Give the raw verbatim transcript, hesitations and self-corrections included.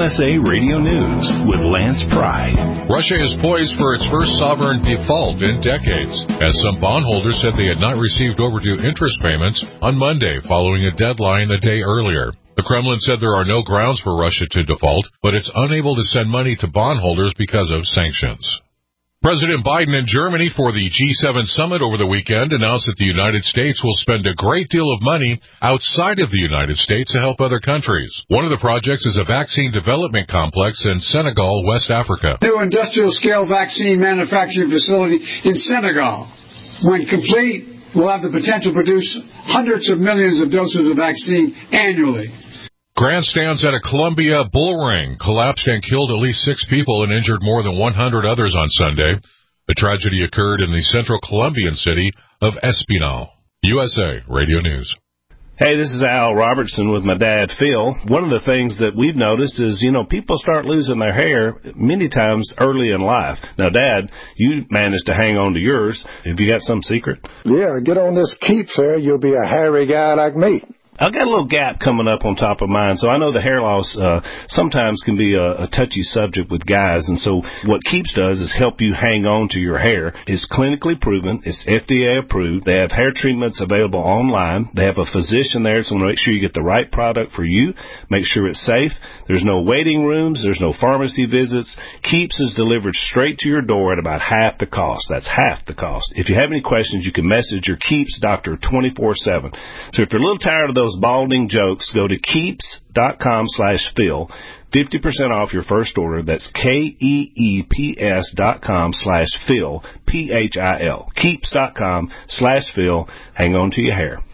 S A Radio News with Lance Pride. Russia is poised for its first sovereign default in decades, as some bondholders said they had not received overdue interest payments on Monday following a deadline a day earlier. The Kremlin said there are no grounds for Russia to default, but it's unable to send money to bondholders because of sanctions. President Biden in Germany for the G seven summit over the weekend announced that the United States will spend a great deal of money outside of the United States to help other countries. One of the projects is a vaccine development complex in Senegal, West Africa. New industrial-scale vaccine manufacturing facility in Senegal. When complete, will have the potential to produce hundreds of millions of doses of vaccine annually. Grandstands at a Columbia bull ring collapsed and killed at least six people and injured more than one hundred others on Sunday. The tragedy occurred in the central Colombian city of Espinal. U S A Radio News. Hey, this is Al Robertson with my dad, Phil. One of the things that we've noticed is, you know, people start losing their hair many times early in life. Now, Dad, you managed to hang on to yours. Have you got some secret? Yeah, get on this Keeps hair. You'll be a hairy guy like me. I've got a little gap coming up on top of mine, so I know the hair loss uh, sometimes can be a, a touchy subject with guys, and so what Keeps does is help you hang on to your hair. It's clinically proven. It's F D A approved. They have hair treatments available online. They have a physician there, so want to make sure you get the right product for you. Make sure it's safe. There's no waiting rooms. There's no pharmacy visits. Keeps is delivered straight to your door at about half the cost. That's half the cost. If you have any questions, you can message your Keeps doctor twenty-four seven. So if you're a little tired of those balding jokes, go to keeps.com slash Phil. fifty percent off your first order. That's K-E-E-P-S dot com slash Phil, P H I L. Keeps.com slash Phil. Hang on to your hair.